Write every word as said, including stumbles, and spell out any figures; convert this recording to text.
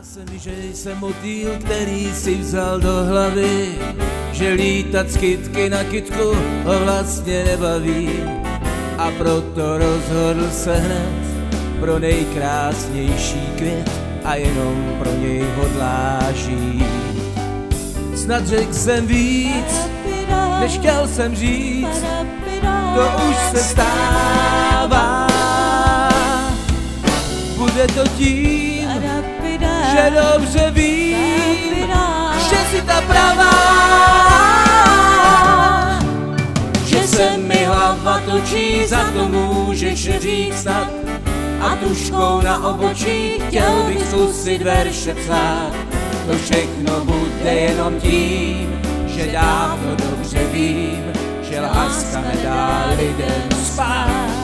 se mi, že jsem motýl, který si vzal do hlavy, že lítat z kytky na kytku ho vlastně nebaví. A proto rozhodl se hned pro nejkrásnější květ a jenom pro něj hodlá žít. Snad řekl jsem víc, než chtěl jsem říct, to už se stává. Bude to tím, že dobře vím, že si ta pravá, že se mi hlava točí, za to můžeš říct snad, a tužkou na obočí chtěl bych zkusit verše psát. To všechno bude jenom tím, že dávno dobře vím, že láska nedá lidem spát.